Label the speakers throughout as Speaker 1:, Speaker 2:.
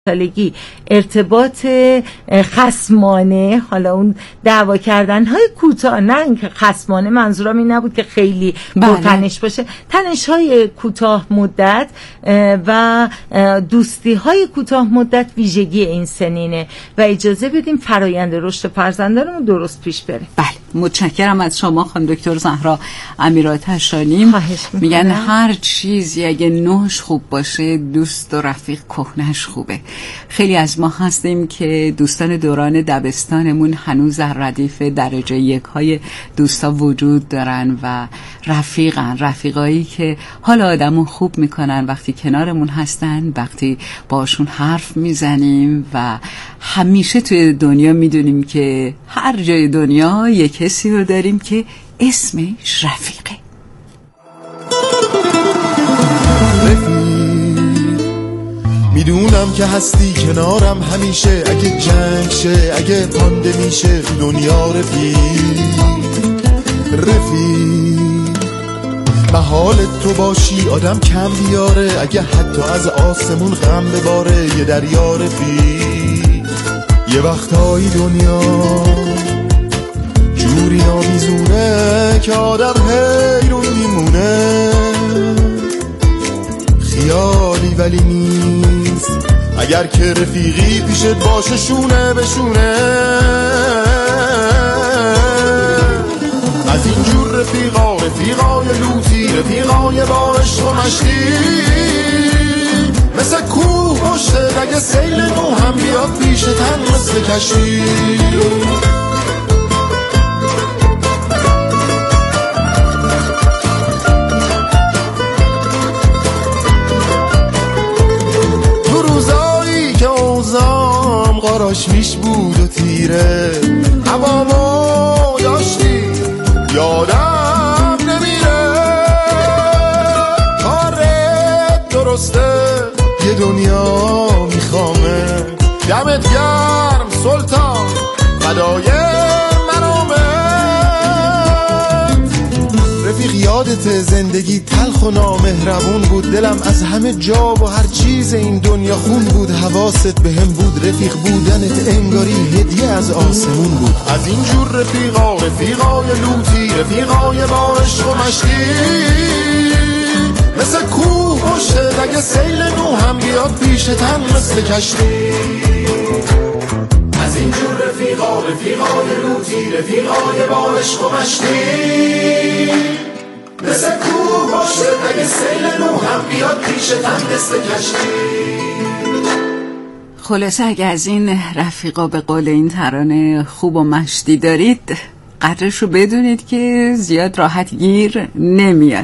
Speaker 1: سالگی ارتباط خصمانه، حالا اون دعوا کردن های کوتاه، نه اینکه خصمانه، منظورم این نبود که خیلی پرتنش باشه، تنش های کوتاه مدت و دوستی های کوتاه مدت ویژگی این سنینه و اجازه بدیم فرایند رشد فرزندانمون درست پیش بره.
Speaker 2: بله، متشکرم از شما خانم دکتر زهرا امیرآتشانی. میگن هر چیزی اگه نوش خوب باشه دوست و رفیق کهنش خوبه. خیلی از ما هستیم که دوستان دوران دبستانمون هنوز در ردیف درجه یک های دوستا وجود دارن و رفیقایی که حال آدمون خوب میکنن وقتی کنارمون هستن، وقتی باشون حرف میزنیم و همیشه توی دنیا میدونیم که هر جای دنیا یک کسی رو داریم که اسمش رفیقه.
Speaker 3: میدونم که هستی کنارم همیشه، اگه جنگ شه اگه پانده میشه دنیا رفیق محال تو باشی آدم کم بیاره، اگه حتی از آسمون غم بباره یه دریا رفیق. یه وقتایی دنیا جوری آمیزونه که آدم حیرون میمونه، خیالی ولی نیست اگر که رفیقی پیشت باشه شونه به شونه. از اینجور رفیقای لوتی، رفیقای با عشق و مشتی، مثل کوه پشته اگه سیل نو هم بیاد پیش تن مثل کشتی. قاراش میش بود و تیره، هوامو داشتی یادم نمیره، کارت درسته یه دنیا میخوامه، دمت گرم سلطان فدای مرامت. رفیق یادت زندگی تلخ و نامهربون بود، دلم از همه جا و هر چیز این دنیا خون بود، حواست به هم بود، رفیق بودنت انگاری هدیه از آسمون بود. از اینجور رفیقای لوتی، رفیقای با عشق و مشتی، مثل کوه پشته اگه سیل نو هم بیاد پیش تن مثل کشتی. از اینجور رفیقای لوتی، رفیقای با عشق و مشتی، مثل کوه باشه اگه سیل نو هم بیاد پیش تن مثل کشتی.
Speaker 2: خلاصه اگه از این رفیقا به قول این ترانه خوب و مشتی دارید، قدرش رو بدونید که زیاد راحت گیر نمیاد.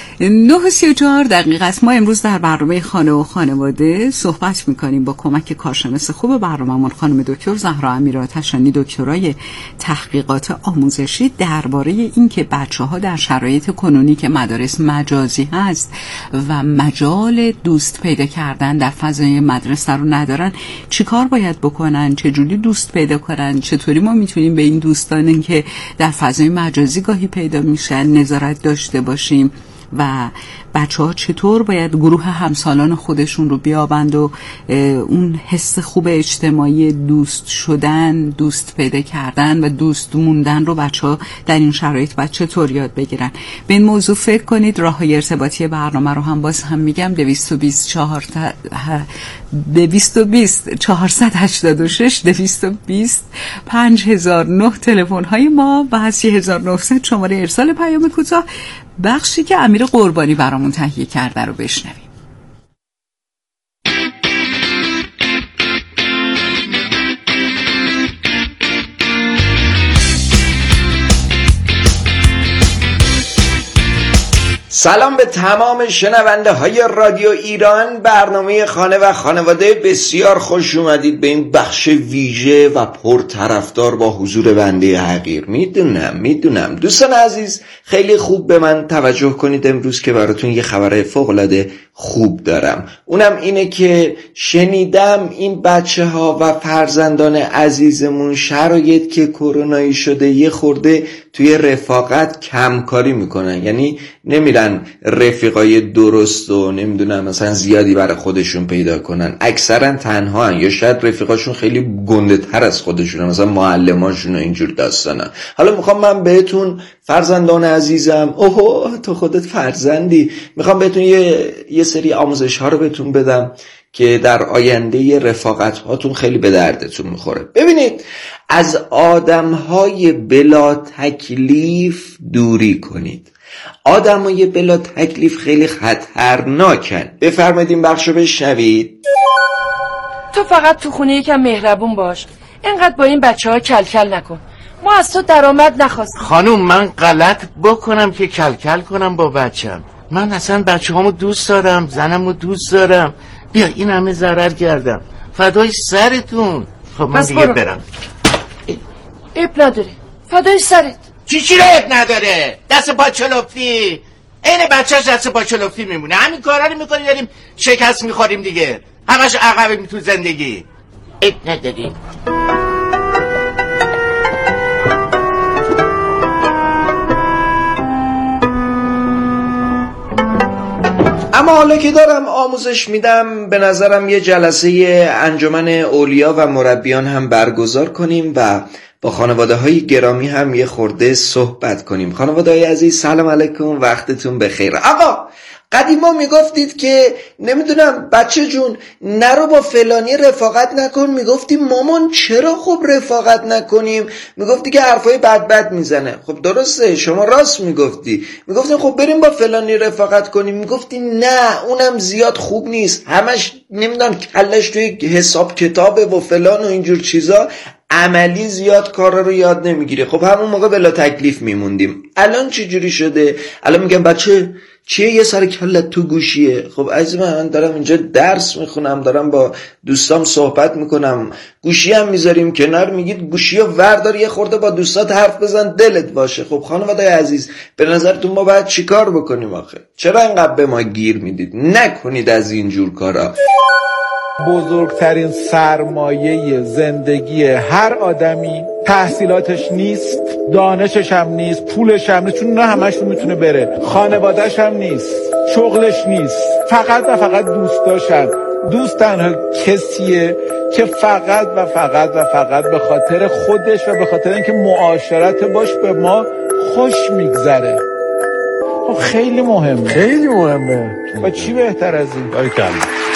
Speaker 2: 9:34 است. ما امروز در برنامه خانه و خانواده صحبت میکنیم با کمک کارشناس خوب برنامه‌مون خانم دکتر زهرا امیرآتشانی، دکترای تحقیقات آموزشی، درباره این که بچه‌ها در شرایط کنونی که مدارس مجازی هست و مجال دوست پیدا کردن در فضای مدرسه رو ندارن چیکار باید بکنن، چجوری دوست پیدا کنن، چطوری ما میتونیم به این دوستانی که در فضای مجازی گاهی پیدا میشن نظارت داشته باشیم و بچه‌ها چطور باید گروه همسالان خودشون رو بیابند و اون حس خوب اجتماعی دوست شدن، دوست پیدا کردن و دوست موندن رو بچه‌ها در این شرایط باید چطور یاد بگیرن. به این موضوع فکر کنید. راه‌های ارتباطی برنامه رو هم باز هم میگم، 220 486 220 5009 تلفن های ما و 3900 شماره ارسال پیام کوتاه. بخشی که امیر قربانی برامون تهیه کرده رو بشنویم.
Speaker 4: سلام به تمام شنونده های رادیو ایران. برنامه خانه و خانواده بسیار خوش اومدید به این بخش ویژه و پرطرفدار با حضور بنده حقیر. میدونم دوستان عزیز خیلی خوب به من توجه کنید امروز که براتون یه خبر فوق‌العاده خوب دارم. اونم اینه که شنیدم این بچه ها و فرزندان عزیزمون شرایط که کرونایی شده یه خورده توی رفاقت کمکاری میکنن، یعنی نمیرن رفیقای درست و نمیدونم مثلا زیادی برای خودشون پیدا کنن، اکثرا تنها هن. یا شاید رفیقاشون خیلی گنده تر از خودشون، مثلا معلماشون و اینجور داستانا. حالا میخوام من بهتون فرزندان عزیزم، اوه تو خودت فرزندی، میخوام بهتون یه سری آموزش ها رو بهتون بدم که در آینده رفاقت هاتون خیلی به دردتون میخوره. ببینید، از آدم های بلا تکلیف دوری کنید. آدم های بلا تکلیف خیلی خطرناکن. بفرمایید این بخش رو بشنوید.
Speaker 5: تو فقط تو خونه یکم مهربون باش، اینقدر با این بچه ها کلکل نکن. ما از تو درآمد نخواستیم.
Speaker 6: خانوم، من غلط بکنم که کلکل کنم با بچم؟ من اصلا بچه هامو دوست دارم، زنمو دوست دارم. بیا این همه ضرر کردم، فدای سرتون. خب من دیگه برم.
Speaker 5: عیب نداره، فدای سرت.
Speaker 6: چی رو عیب نداره؟ دست پا چلفتی، این بچهش دست پا چلفتی میمونه. همین کارا رو میکنیم داریم شکست میخوریم دیگه، همش عقبیم تو زندگی. عیب نداری.
Speaker 4: اما حالا که دارم آموزش میدم، به نظرم یه جلسه انجمن اولیا و مربیان هم برگزار کنیم و با خانواده های گرامی هم یه خورده صحبت کنیم. خانواده های عزیز، سلام علیکم، وقتتون بخیر. آقا قدیما میگفتید که نمیدونم بچه جون نرو با فلانی رفاقت نکن، میگفتیم مامان چرا خب رفاقت نکنیم؟ میگفتی که حرفای بد میزنه. خب درسته، شما راست میگفتی. میگفتیم خب بریم با فلانی رفاقت کنیم، میگفتی نه اونم زیاد خوب نیست، همش نمیدونم کلش توی حساب کتابه و فلان و اینجور چیزا، عملی زیاد کارا رو یاد نمیگیره. خب همون موقع بلا تکلیف میموندیم. الان چه جوری شده؟ الان میگم بچه چیه یه سر کلت تو گوشیه؟ خب عزیز من دارم اینجا درس میخونم، دارم با دوستام صحبت میکنم، گوشی هم میذاریم کنار، میگید گوشی رو وردار یه خورده با دوستات حرف بزن دلت باشه. خب خانواده عزیز، به نظرتون ما باید چی کار بکنیم آخه؟ چرا اینقدر به ما گیر میدید؟ نکنید از اینجور کارا.
Speaker 7: بزرگترین سرمایه زندگی هر آدمی تحصیلاتش نیست، دانشش هم نیست، پولش هم نیست، چون نه همشون میتونه بره، خانوادهش هم نیست، شغلش نیست، فقط و فقط دوستاشن. دوست تنها کسیه که فقط و فقط و فقط به خاطر خودش و به خاطر اینکه معاشرت باش به ما خوش میگذره. خب خیلی مهمه، خیلی مهمه. و چی بهتر از این؟ باریکلا.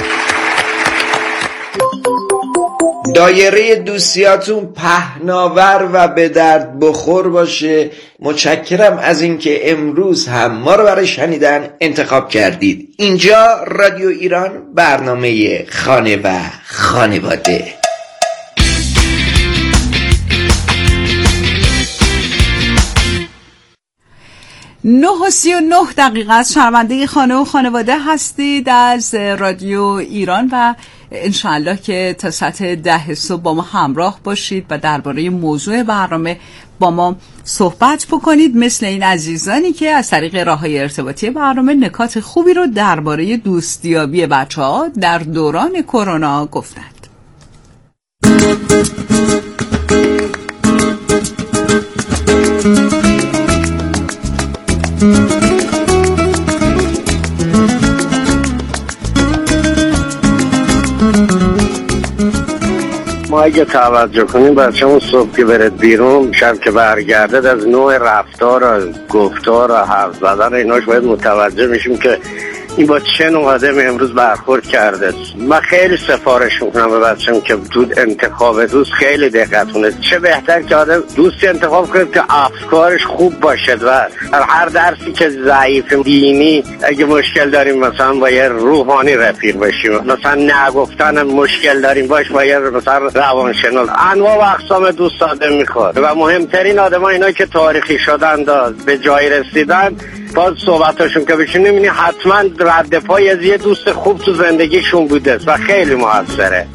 Speaker 4: دایره دوستیاتون پهناور و به درد بخور باشه. متشکرم از اینکه امروز هم ما رو برای شنیدن انتخاب کردید. اینجا رادیو ایران، برنامه خانه و خانواده.
Speaker 2: 9:39 از شنونده خانه و خانواده هستید از رادیو ایران و انشاءالله که تا ساعت 10 صبح با ما همراه باشید و درباره موضوع برنامه با ما صحبت بکنید، مثل این عزیزانی که از طریق راه‌های ارتباطی برنامه نکات خوبی رو درباره دوستیابی بچه‌ها در دوران کرونا گفتند.
Speaker 8: ما اگه توجه کنیم بچه‌مون صبح که برد بیرون، شب که برگردد، از نوع رفتار و گفتار و حرف زدن ایناش باید متوجه میشیم که این با چه نوع آدم امروز برخورد کرده. من خیلی سفارش میکنم به بچه‌م که تو انتخاب دوست خیلی دقت کنه. چه بهتر که آدم دوستی انتخاب کنه که افکارش خوب باشه و هر درسی که ضعیف دینی اگه مشکل داریم مثلا با یه روحانی رفیق بشیم، مثلا نگفتن مشکل داریم باش با یه مثلا روانشناس. انواع و اقسام دوست آدم میخواد و مهمترین آدم‌ها اینا که تاریخی شدن به جای رسیدن، باز صحبتاشون که بشین نمی‌بینی حتما رد پای از یه دوست خوب تو زندگیشون بوده و خیلی موثره.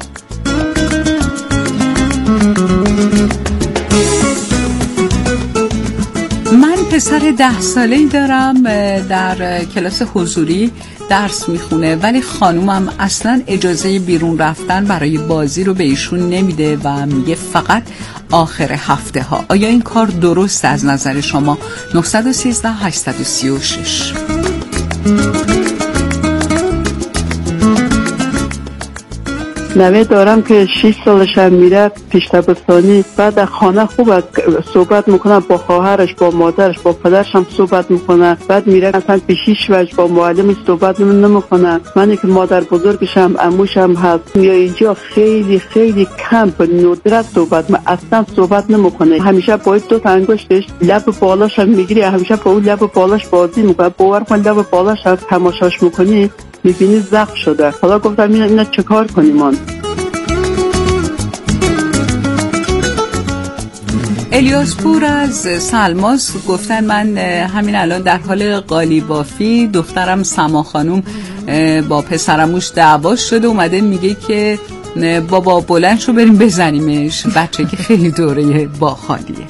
Speaker 2: من پسر 10 ساله‌ای دارم در کلاس حضوری درس میخونه، ولی خانومم اصلا اجازه بیرون رفتن برای بازی رو به ایشون نمیده و میگه فقط آخر هفته ها. آیا این کار درست از نظر شما؟ 913 836.
Speaker 9: نوه دارم که 6 سالش هم میره پیش دبستانی، بعد خانه خوب صحبت میکنه با خواهرش، با مادرش، با پدرش هم صحبت میکنه، بعد میره اصلا پیش هیچ وجه با معلمش صحبت نمیکنه. من که مادر بزرگشم عموشم هست یا اینجا خیلی خیلی کم به ندرت صحبت، من اصلا صحبت نمیکنه. همیشه با دو تا انگشتش لب بالاش هم میگیره، همیشه با اون لب بالاش بازی میکنه. باور کن لب بالاش هم تماشاش میکنی میبینی زخم شده. حالا گفتم اینا چه کار کنیم من؟
Speaker 2: الیاس پور از سلماس گفتن من همین الان در حال قالی بافی، دخترم سما خانوم با پسرموش دعواش شده، اومده میگه که بابا بلند شو بریم بزنیمش. بچه که خیلی دوره با خالیه.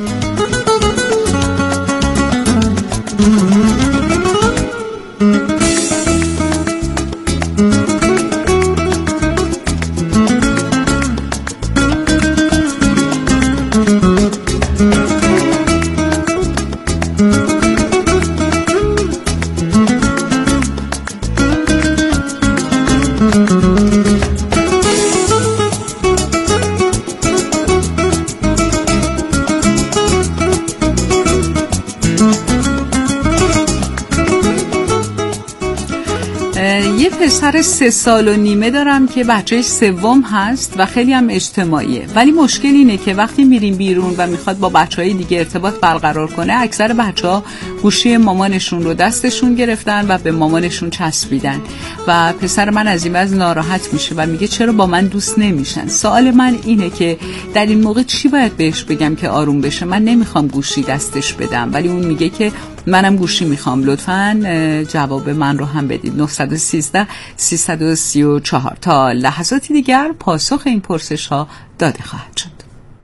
Speaker 2: پسر 3 سال و نیمه دارم که بچهش سوم هست و خیلی هم اجتماعیه، ولی مشکل اینه که وقتی میریم بیرون و میخواد با بچهای دیگه ارتباط برقرار کنه، اکثر بچه‌ها گوشی مامانشون رو دستشون گرفتن و به مامانشون چسبیدن و پسر من از این وضع ناراحت میشه و میگه چرا با من دوست نمیشن. سوال من اینه که در این موقع چی باید بهش بگم که آروم بشه؟ من نمیخوام گوشی دستش بدم، ولی اون میگه که منم گوشی میخوام. لطفاً جواب من رو هم بدید. 913 334. تا لحظاتی دیگر پاسخ این پرسش ها داده خواهد شد.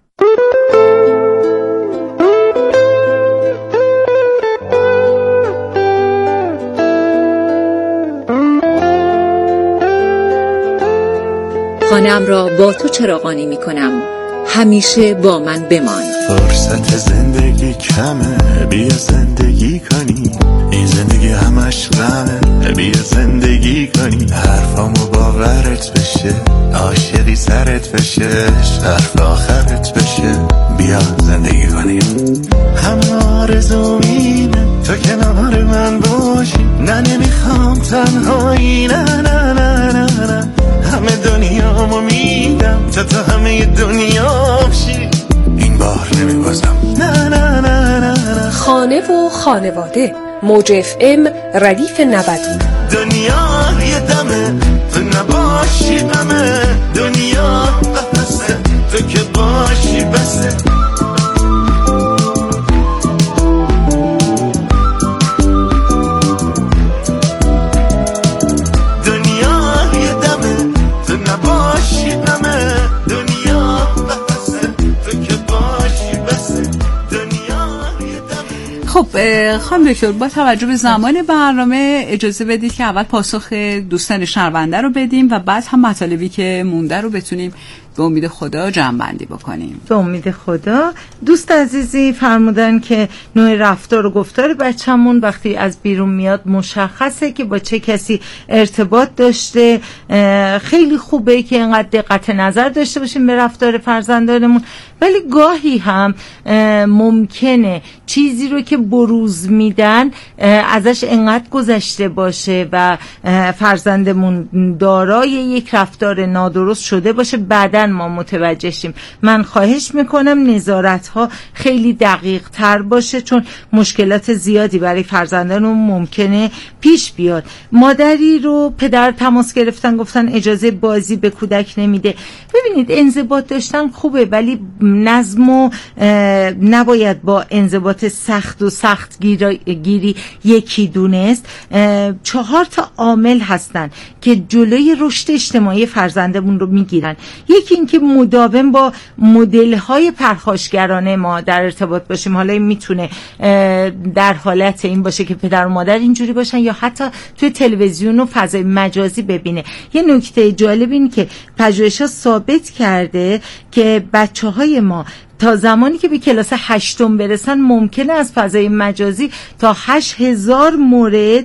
Speaker 10: خانه‌ام را با تو چراغانی میکنم، همیشه با من بمان.
Speaker 3: فرصت زندگی کمه، بیا زندگی کنی، این زندگی همش غمه، بیا زندگی کنی. حرفامو باورت بشه، عاشقی سرت بشه، حرف آخرت بشه، بیا زندگی کنی. همه آرزوم اینه تو کنار من باشی، نه نمیخوام تنهایی، نه نه نه نه نه. همه دنیامو میدم تو همه دنیا بشی، این بار نمیبازم، نه نه نه نه.
Speaker 11: خانه و خانواده، موج FM ردیف 90.
Speaker 3: دنیا یه دمه تو نباشی غمه، دنیا قفسه تو که باشی بسه.
Speaker 2: خب خانم دکتر، با توجه به زمان برنامه اجازه بدید که اول پاسخ دوستان شنونده رو بدیم و بعد هم مطالبی که مونده رو بتونیم به امید خدا جمع‌بندی بکنیم.
Speaker 1: به امید خدا. دوست عزیزی فرمودن که نوع رفتار و گفتار بچه‌مون وقتی از بیرون میاد مشخصه که با چه کسی ارتباط داشته. خیلی خوبه که اینقدر دقت نظر داشته باشیم به رفتار فرزندانمون، ولی گاهی هم ممکنه چیزی رو که بروز میدن ازش انقدر گذشته باشه و فرزندمون دارای یک رفتار نادرست شده باشه، بعدن ما متوجه شیم. من خواهش میکنم نظارت ها خیلی دقیق تر باشه، چون مشکلات زیادی برای فرزندانمون ممکنه پیش بیاد. مادری رو پدر تماس گرفتن، گفتن اجازه بازی به کودک نمیده. ببینید انضباط داشتن خوبه، ولی نظم و نباید با انضباط سخت و سخت گیری یکی دونست. 4 تا عامل هستن که جلوی رشد اجتماعی فرزندمون رو میگیرن. یکی اینکه مداوم با مدل‌های پرخاشگرانه ما در ارتباط باشیم. حالا این میتونه در حالت این باشه که پدر و مادر اینجوری باشن یا حتی توی تلویزیون و فضای مجازی ببینه. یه نکته جالب این که پژوهش‌ها ثابت کرده که بچه‌های ما تا زمانی که به کلاس 8 برسن ممکنه از فضای مجازی تا 8000 مورد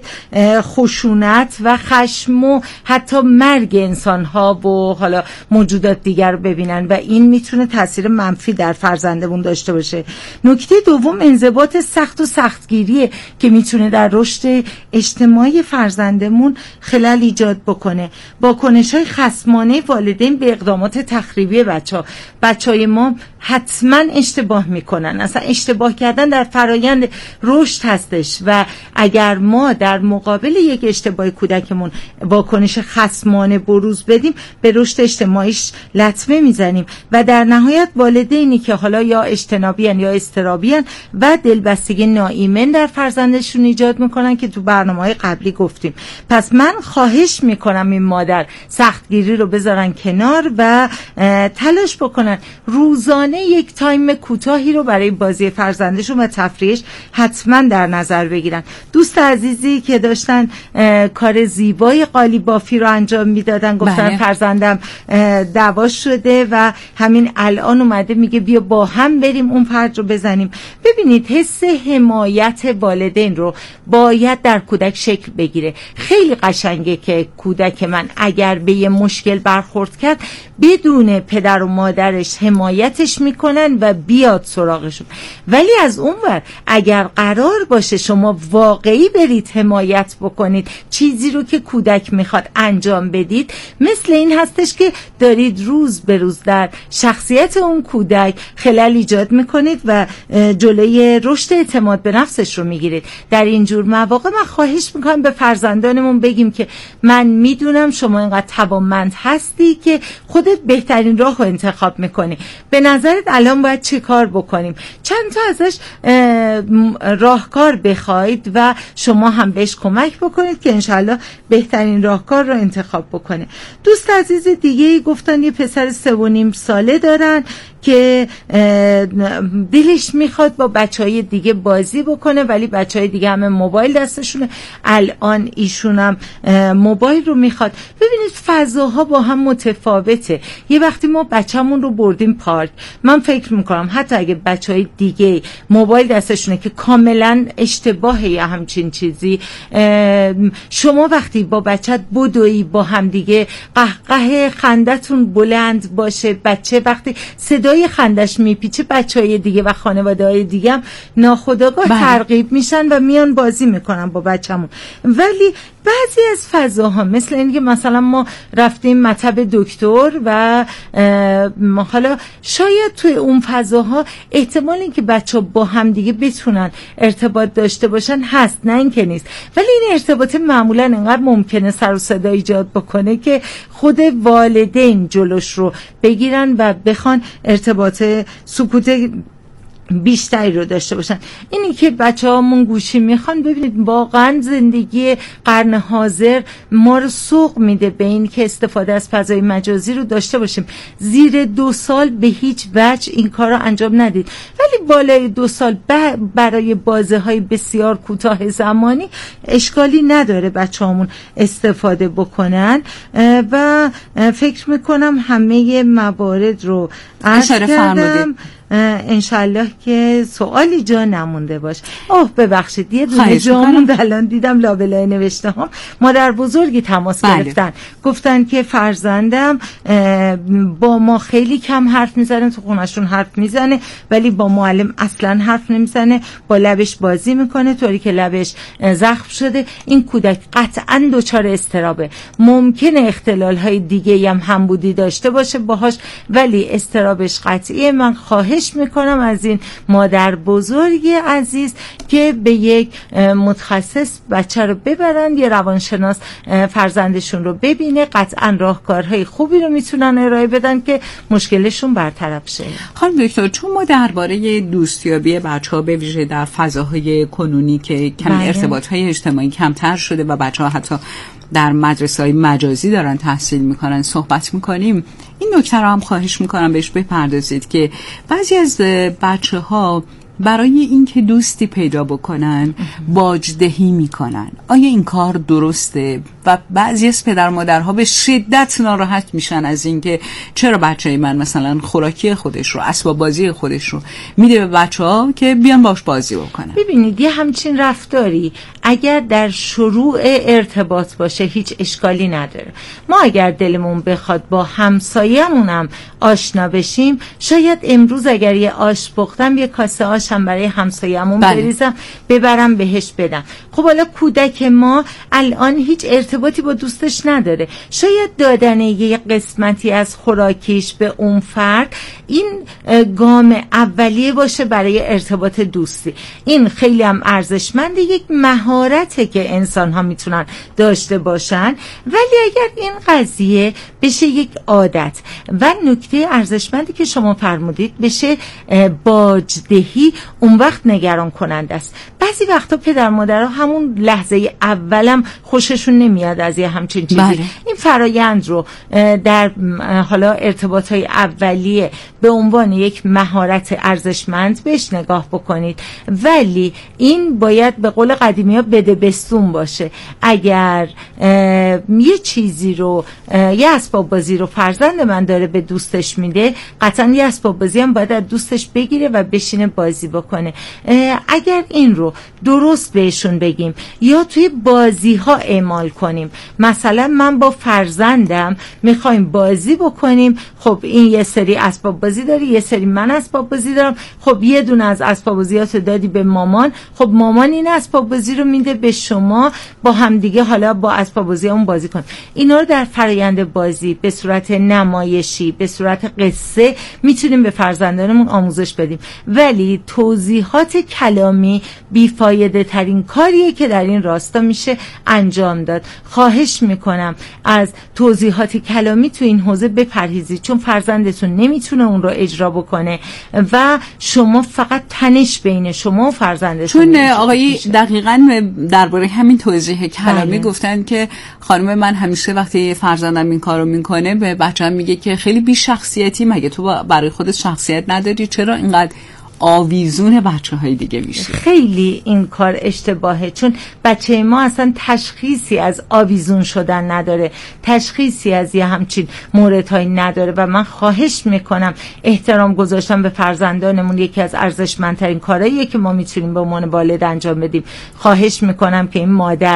Speaker 1: خشونت و خشم و حتی مرگ انسان‌ها و حالا موجودات دیگر رو ببینن و این میتونه تاثیر منفی در فرزندمون داشته باشه. نکته دوم انضباط سخت و سختگیریه که میتونه در رشد اجتماعی فرزندمون خلل ایجاد بکنه. واکنش‌های خصمانه والدین به اقدامات تخریبی بچه‌های ما حتما اشتباه میکنن. اصلا اشتباه کردن در فرایند رشد هستش و اگر ما در مقابل یک اشتباه کودکمون واکنش خصمانه بروز بدیم به رشد اجتماعیش لطمه میزنیم و در نهایت والدینی که حالا یا اجتنابیان یا اضطرابیان و دلبستگی ناایمن در فرزندشون ایجاد میکنن که تو برنامه‌های قبلی گفتیم. پس من خواهش میکنم این مادر سختگیری رو بذارن کنار و تلاش بکنن روزانه یک تایم کوتاهی رو برای بازی فرزندشون و تفریحش حتما در نظر بگیرن. دوست عزیزی که داشتن کار زیبای قالی بافی رو انجام میدادن گفتن فرزندم دعواش شده و همین الان اومده میگه بیا با هم بریم اون فرد رو بزنیم. ببینید حس حمایت والدین رو باید در کودک شکل بگیره. خیلی قشنگه که کودک من اگر به یه مشکل برخورد کرد بدون پدر و مادرش حمایتش میکنن و بیاد سراغشون. ولی از اون ور اگر قرار باشه شما واقعی برید حمایت بکنید چیزی رو که کودک میخواد انجام بدید، مثل این هستش که دارید روز به روز در شخصیت اون کودک خلل ایجاد میکنید و جلوی رشد اعتماد به نفسش رو میگیرید. در اینجور مواقع من خواهش میکنم به فرزندانمون بگیم که من میدونم شما اینقدر توانمند هستی که خودت بهترین راه رو انتخاب میکنی. به نظرت الان باید چه کار بکنیم؟ چند تا ازش راهکار بخواید و شما هم بهش کمک بکنید که انشالله بهترین راهکار رو انتخاب بکنه. دوست عزیز دیگه گفتن یه پسر 3.5 ساله دارن که دلش میخواد با بچهای دیگه بازی بکنه ولی بچهای دیگه همه موبایل دستشونه. الان ایشون هم موبایل رو میخواد. ببینید فضاها با هم متفاوته. یه وقتی ما بچه‌مون رو بردیم پارک، من فکر میکنم حتی اگه بچهای دیگه موبایل دستشونه که کاملا اشتباهه یا همچین چیزی، شما وقتی با بچت بدوی با هم دیگه قهقه خندتون بلند باشه، بچه وقتی صدای خندش میپیچه بچهای دیگه و خانواده‌های دیگه هم ناخودآگاه ترغیب میشن و میان بازی میکنن با بچه‌مون. ولی بعضی از فضاها مثل اینکه مثلا ما رفتیم مطب دکتر و حالا شاید توی اون فضاها احتمال اینکه بچه با هم دیگه بتونن ارتباط داشته باشن هست، نه اینکه نیست، ولی این ارتباط معمولا انقدر ممکنه سر و صدا ایجاد بکنه که خود والدین جلوش رو بگیرن و بخوان ارتباط سکوت بیشتری رو داشته باشن. اینی که بچه‌هامون گوشی میخوان، ببینید واقعا زندگی قرن حاضر ما رو سوق میده به این که استفاده از فضای مجازی رو داشته باشیم. زیر 2 سال به هیچ وجه این کار رو انجام ندید، ولی بالای 2 سال برای بازی‌های بسیار کوتاه زمانی اشکالی نداره بچه‌هامون استفاده بکنن و فکر میکنم همه موارد رو اشاره فرمودید. انشالله که سوالی جا نمونده باش. ببخشید یه دونه جامون الان دیدم لابلای نوشته هم مادر بزرگی تماس گرفتن، گفتن که فرزندم با ما خیلی کم حرف میزنه، تو خونشون حرف میزنه ولی با معلم اصلا حرف نمیزنه، با لبش بازی میکنه طوری که لبش زخم شده. این کودک قطعا دچار اضطرابه. ممکنه اختلال های دیگه هم بودی داشته باشه باهاش ولی اضطرابش قطعیه. من خواهش میکنم از این مادر بزرگ عزیز که به یک متخصص بچه رو ببرن، یه روانشناس فرزندشون رو ببینه، قطعا راهکارهای خوبی رو میتونن ارائه بدن که مشکلشون برطرف شه.
Speaker 2: خانم دکتر، چون ما درباره که دوستیابی بچه‌ها به ویژه در فضاهای کنونی که کمی ارتباط‌های اجتماعی کمتر شده و بچه‌ها حتی در مدرسه‌های مجازی دارن تحصیل میکنن صحبت میکنیم، این نکته رو هم خواهش میکنم بهش بپردازید که بعضی از بچه‌ها برای اینکه دوستی پیدا بکنن باجدهی میکنن. آیا این کار درسته؟ و بعضی از پدر مادرها به شدت ناراحت میشن از اینکه چرا بچه من مثلا خوراکی خودش رو، اسباب بازی خودش رو میده به بچه‌ها که بیان باش بازی بکنن.
Speaker 1: ببینید یه همچین رفتاری اگر در شروع ارتباط باشه هیچ اشکالی نداره. ما اگر دلمون بخواد با همسایه‌مون هم آشنا بشیم، شاید امروز اگر یه آش پختم یه کاسه آشم برای همسایه‌مون بریزم ببرم بهش بدم. خب حالا کودک ما الان هیچ ارتباطی با دوستش نداره، شاید دادن یه قسمتی از خوراکیش به اون فرد این گام اولیه باشه برای ارتباط دوستی. این خیلی هم ارزشمنده، یک مهارته که انسان ها میتونن داشته باشن. ولی اگر این قضیه بشه یک عادت و نکته ارزشمندی که شما فرمودید بشه باجدهی، اون وقت نگران کننده است. بعضی وقتا پدر مادرها همون لحظه اولم خوششون نمیاد از یه همچین چیزی. این فرایند رو در حالا ارتباطهای اولیه به عنوان یک مهارت ارزشمند بهش نگاه بکنید، ولی این باید به قول قدیمی ها بده بستون باشه. اگر یه چیزی رو، یه اسباب بازی رو فرزند من داره به دوستش میده، قطعا یه اسباب بازی هم باید از دوستش بگیره و بشینه بازی بکنه. اگر این رو درست بهشون بگیم یا توی بازی ها اعمال کنیم، مثلا من با فرزندم میخوایم بازی بکنیم، خب این یه سری اسباب بازی داری، یه سری من اسباب بازی دارم، خب یه دونه از اسباب بازیاتو دادی به مامان، خب مامان این اسباب بازی رو میده به شما، با همدیگه حالا با اسباب بازیامون بازی کن. اینا رو در فرآیند بازی به صورت نمایشی، به صورت قصه میتونیم به فرزندانمون آموزش بدیم. ولی توضیحات کلامی بیفایده ترین کاریه که در این راستا میشه انجام داد. خواهش میکنم از توضیحات کلامی تو این حوزه بپرهیزید، چون فرزندتون نمیتونه اون رو اجرا بکنه و شما فقط تنش بین شما و فرزندتون.
Speaker 2: چون آقای دقیقاً درباره همین توضیح کلامی گفتن که خانم من همیشه وقتی فرزندم این کارو میکنه به بچه‌م میگه که خیلی بی شخصیتی، مگه تو برای خودت شخصیت نداری؟ چرا اینقدر آویزون بچه‌های دیگه میشه؟
Speaker 1: خیلی این کار اشتباهه، چون بچه ما اصلا تشخیصی از آویزون شدن نداره، تشخیصی از یه همچین موردهایی نداره و من خواهش میکنم احترام گذاشتن به فرزندانمون یکی از ارزشمندترین کارهاییه که ما میتونیم به عنوان والد انجام بدیم. خواهش میکنم که این مادر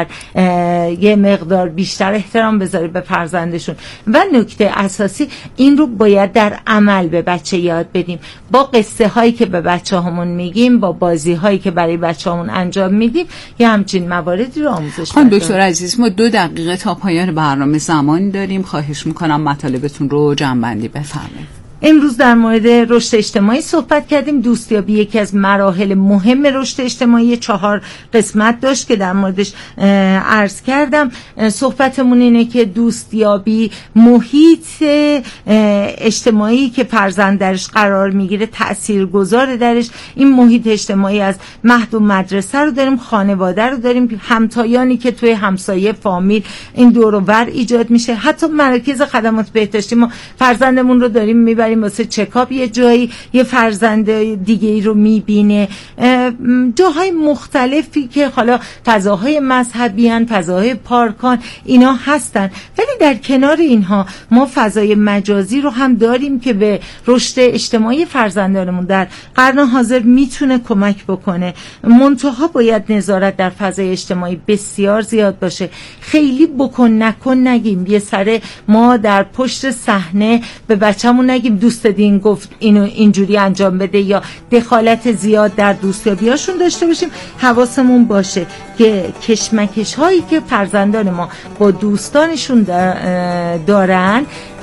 Speaker 1: یه مقدار بیشتر احترام بذاره به فرزندشون و نکته اساسی این رو باید در عمل به بچه یاد بدیم. با قصه هایی که به بچه همون میگیم، با بازی هایی که برای بچه همون انجام میدیم، یه همچین مواردی رو آموزش بدیم.
Speaker 2: دکتر عزیز، ما 2 دقیقه تا پایان برنامه زمانی داریم، خواهش میکنم مطالبتون رو جمع‌بندی بفرمایید.
Speaker 1: امروز در مورد رشد اجتماعی صحبت کردیم. دوستیابی یکی از مراحل مهم رشد اجتماعی، 4 قسمت داشت که در موردش عرض کردم. صحبتمون اینه که دوستیابی محیط اجتماعی که فرزند درش قرار میگیره تاثیرگذاره درش. این محیط اجتماعی از مهد و مدرسه رو داریم، خانواده رو داریم، همتایانی که توی همسایه، فامیل، این دور و بر ایجاد میشه. حتی مراکز خدمات بهداشتی، ما فرزندمون رو داریم میبریم واسه چکاپ یه جایی، یه فرزند دیگه ای رو میبینه. جاهای مختلفی که حالا فضاهای مذهبی هن، فضاهای پارکان، اینا هستن. ولی در کنار اینها ما فضای مجازی رو هم داریم که به رشد اجتماعی فرزندانمون در قرن حاضر میتونه کمک بکنه. منتها باید نظارت در فضای اجتماعی بسیار زیاد باشه. خیلی بکن نکن نگیم، یه سره ما در پشت صحنه به بچه‌مون نگیم دوست دین گفت اینو اینجوری انجام بده، یا دخالت زیاد در دوستیابیاشون داشته باشیم. حواسمون باشه که کشمکش هایی که فرزندان ما با دوستانشون دارن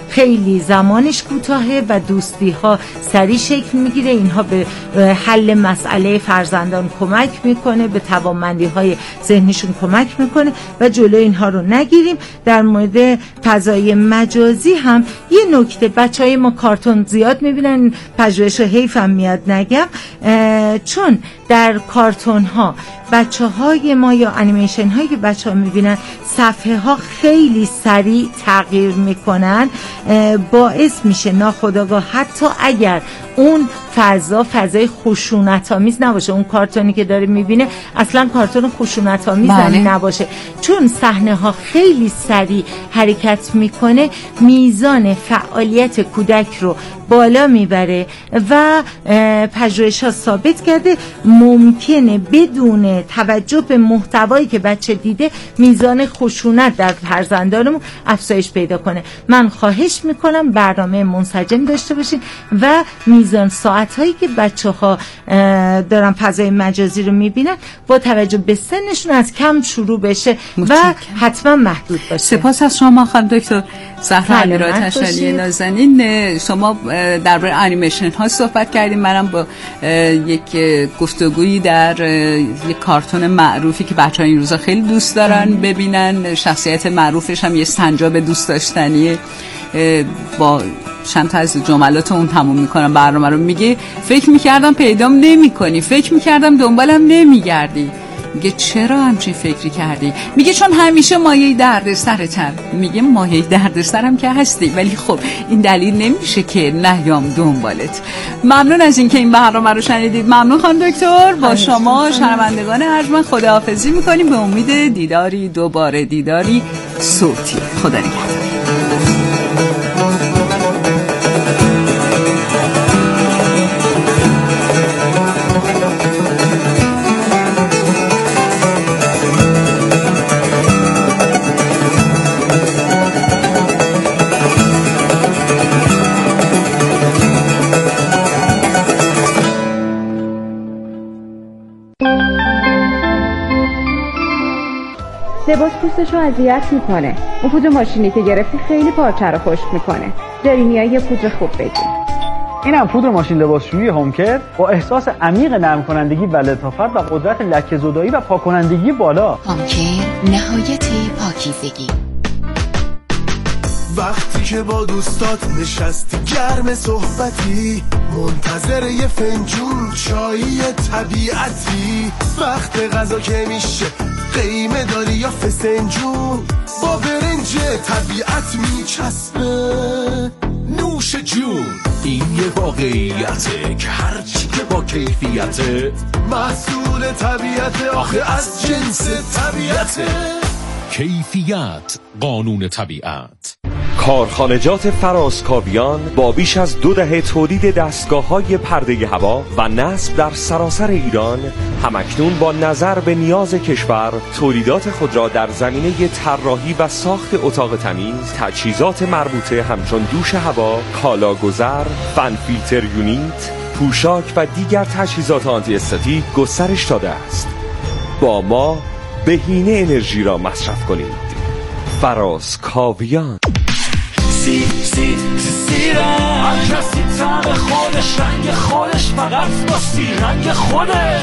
Speaker 1: خیلی زمانش کوتاهه و دوستی ها سریع شکل میگیره. اینها به حل مسئله فرزندان کمک میکنه، به توانمندی های ذهنشون کمک میکنه و جلوی اینها رو نگیریم. در مورد فضای مجازی هم یه نکته، بچهای ما کارتون زیاد میبینن، پژوهش حیفم میاد نگم، چون در کارتون ها بچه های ما یا انیمیشن هایی که بچه ها میبینن صفحه ها خیلی سریع تغییر میکنن، باعث میشه ناخودآگاه حتی اگر اون فضای خشونت آمیز نباشه، اون کارتونی که داره میبینه اصلا کارتون خشونت آمیز نباشه، چون صحنه ها خیلی سریع حرکت میکنه، میزان فعالیت کودک رو بالا میبره و پژوهش ها ثابت کرده ممکنه بدون توجه به محتوایی که بچه دیده میزان خشونت در فرزندانمون افزایش پیدا کنه. من خواهش میکنم برنامه منسجم داشته باشین و میزان ساعتهایی که بچه ها دارن فضای مجازی رو میبینن با توجه به سنشون از کم شروع بشه و حتما محدود باشه.
Speaker 2: سپاس از شما خانم دکتر زهرا امیرآتشانی نازنین. شما درباره انیمیشن ها صحبت کردیم، منم با یک گفتگویی در یک کارتون معروفی که بچه‌ها این روزا خیلی دوست دارن ببینن، شخصیت معروفش هم یه سنجاب دوست داشتنیه، با چند تا از جملات اون تموم میکنم برنامه رو. میگه فکر میکردم پیدام نمیکنی، فکر میکردم دنبالم نمیگردی. میگه چرا همچین فکری کردی؟ میگه چون همیشه مایه دردسرتم. میگه مایه دردسرم که هستی، ولی خب این دلیل نمیشه که نیام دنبالت. ممنون از اینکه این برنامه رو شنیدید. ممنون خانم دکتر. با شما شنوندگان ارجمند خداحافظی میکنیم به امید دیداری، دوباره دیداری صوتی. خدا نگهدار.
Speaker 12: لباس پوستشو اذیت میکنه. اون پودر ماشینی که گرفتی خیلی پارچه رو خشک میکنه. جریمیایی یه پودر خوب بگیر.
Speaker 13: اینم پودر ماشین لباسشویی هومکر با احساس عمیق نرم کنندگی و لطافت و قدرت لکه زدایی و پاک کنندگی بالا.
Speaker 14: هومکر نهایت پاکیزگی.
Speaker 3: وقتی که با دوستات نشستی گرم صحبتی، منتظر یه فنجون چایی طبیعتی، وقت غذا که میشه قیمه داری یا فسنجون، با برنج طبیعت میچسبه نوش جون. این یه واقعیته که هرچی که با کیفیته محصول طبیعته، آخه از جنس طبیعته.
Speaker 15: کیفیت قانون طبیعت.
Speaker 16: کارخانجات فراز کاویان با بیش از 2 دهه تولید دستگاه‌های پرده هوا و نصب در سراسر ایران، همکنون با نظر به نیاز کشور تولیدات خود را در زمینه طراحی و ساخت اتاق تمیز، تجهیزات مربوطه همچون دوش هوا، کالاگذر، فن فیلتر یونیت، پوشاک و دیگر تجهیزات آنتی استاتیک گسترش داده است. با ما بهینه انرژی را مصرف کنید. فراز کاویان.
Speaker 17: سیرنگ هر کسی طعم خودش، رنگ خودش، فقط با سیرنگ خوده.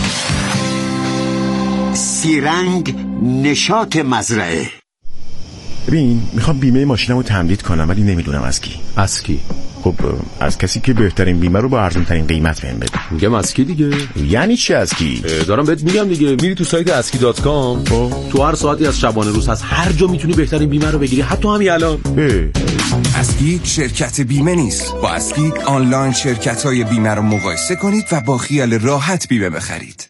Speaker 18: سیرنگ نشاط مزرعه.
Speaker 19: ببین میخوام بیمه ماشینمو تمدید کنم ولی نمیدونم از کی.
Speaker 20: از کی؟
Speaker 19: خب از کسی که بهترین بیمه رو با ارزون ترین قیمت بهم بده.
Speaker 20: میگم از کی دیگه؟
Speaker 19: یعنی چی از کی؟
Speaker 20: دارم بهت میگم دیگه. میری تو سایت aski.com، تو هر ساعتی از شبانه روز هست، هر جا میتونی بهترین بیمه رو بگیری، حتی همین الان.
Speaker 21: اسکی شرکت بیمه نیست. با اسکی آنلاین شرکت‌های بیمه رو مقایسه کنید و با خیال راحت بیمه بخرید.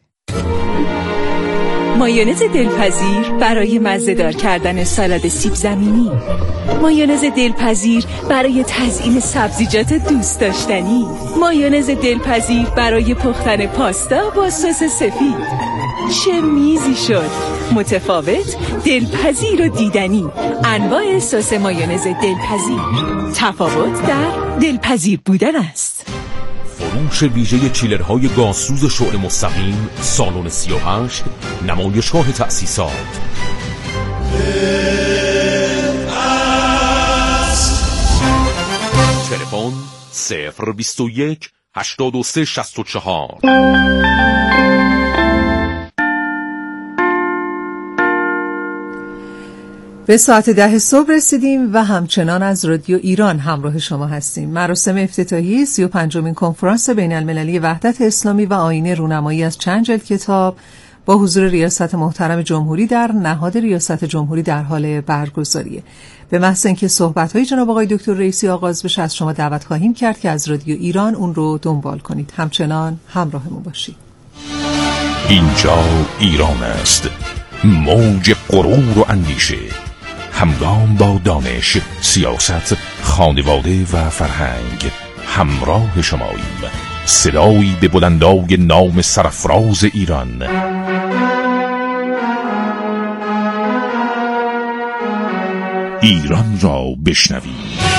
Speaker 22: مایونز دلپذیر برای مزه‌دار کردن سالاد سیب زمینی. مایونز دلپذیر برای تزیین سبزیجات دوست داشتنی. مایونز دلپذیر برای پختن پاستا با سس سفید. چه میزی شد! متفاوت، دلپذیر و دیدنی. انواع سس مایونز دلپذیر. تفاوت در دلپذیر بودن است.
Speaker 15: فروش ویژه چیلرهای گازسوز شعله مستقیم، سالن 38، نمایشگاه تأسیسات. 021 83 64.
Speaker 5: به ساعت 10 صبح رسیدیم و همچنان از رادیو ایران همراه شما هستیم. مراسم افتتاحی 35مین کنفرانس بین المللی وحدت اسلامی و آیین رونمایی از چند جلد کتاب با حضور ریاست محترم جمهوری در نهاد ریاست جمهوری در حال برگزاریه. به محض اینکه صحبت‌های جناب آقای دکتر رئیسی آغاز بشه از شما دعوت خواهیم کرد که از رادیو ایران اون رو دنبال کنید. همچنان همراهمون باشید.
Speaker 15: اینجا ایران است، موج غرور و اندیشه، همگام با دانش، سیاست، خانواده و فرهنگ همراه شماییم. صدایی به بلندای نام سرفراز ایران. ایران را بشنویم.